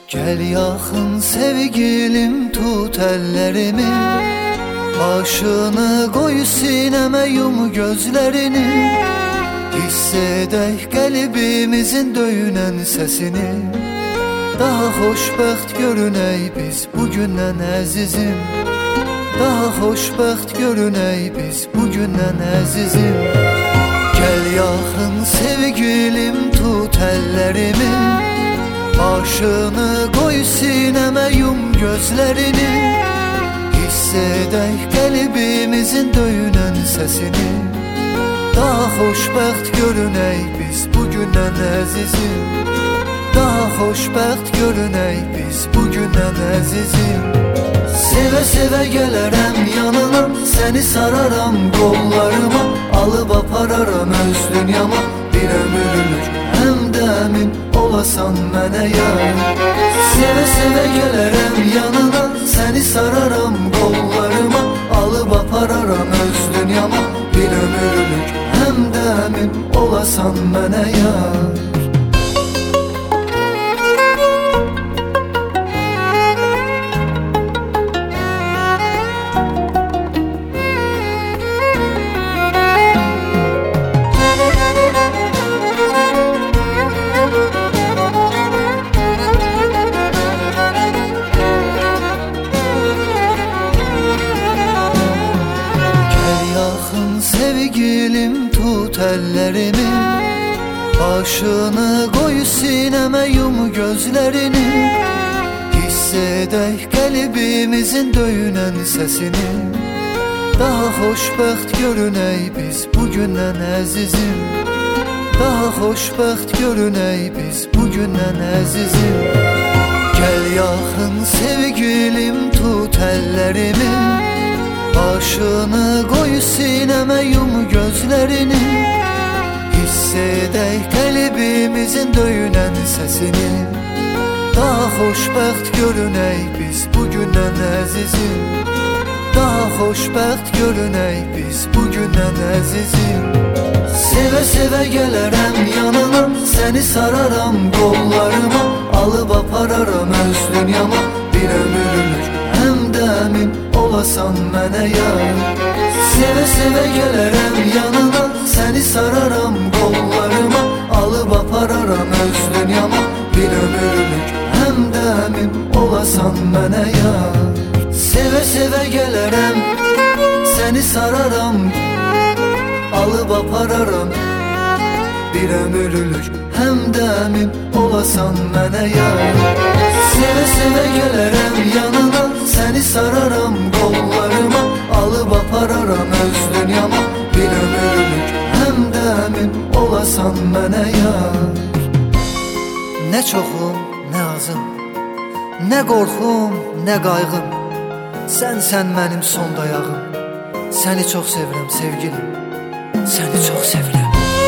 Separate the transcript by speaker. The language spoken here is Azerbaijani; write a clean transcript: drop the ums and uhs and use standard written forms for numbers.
Speaker 1: Gel yaxın sevgilim, tut əllərimi, başını qoy sinəmə, yum gözlərini. Hiss edək qəlbimizin döyünən səsini. Daha xoşbəxt görünək biz bugündən əzizim. Daha xoşbəxt görünək biz bugündən əzizim. Gəl yaxın sevgilim, tut əllərimi, başını qoy sinəmə, yum gözlərini. Hiss edək qəlbimizin döyünən səsini. Daha xoşbəxt görünək biz bugündən əzizim. Daha xoşbəxt görünək biz bugündən əzizim. Sevə-sevə gələrəm yanına, səni sararam qollarıma, alıb apararam öz dünyama. Bir ömürlük həm də əmin olasan mənə yar. Sevə-sevə gələrəm yanına, səni sararam qollarıma, alıb apararam öz dünyama. Bir ömürlük həm də əmin olasan mənə yar. Sevgilim, tut əllərimi, başını qoy sinəmə, yum gözlərini. Hiss edək qəlbimizin döyünən səsini. Daha xoşbəxt görünək biz bugündən əzizim. Daha xoşbəxt görünək biz bugündən əzizim. Gəl yaxın sevgilim, tut əllərimi, başını qoy sinəmə, yum gözlərini. Hiss edək qəlbimizin döyünən səsini. Daha xoşbəxt görünək biz bugündən əzizim. Daha xoşbəxt görünək biz bugündən əzizim. Sevə-sevə gələrəm yanına, səni sararam qollarıma, alıb apararam öz dünyama. Bir ömürlük həm də əmin olasan mənə yar. Sevə-sevə gələrəm yanına, səni sararam qollarıma, alıb apararam öz dünyama. Bir ömürlük həm də əmin olasan mənə yar. Sevə-sevə gələrəm, səni sararam, alıb apararam. Bir ömürlük həm də əmin olasan mənə yar. Sevə-sevə gələrəm yanına, səni sararam qollarıma, alıb apararam öz dünyama. Bir ömürlük həm də əmin olasan mənə yar. Nə çoxum, nə azım, nə qorxum, nə qayğım, sənsən mənim son dayağım. Səni çox sevirəm sevgilim, səni çox sevirəm.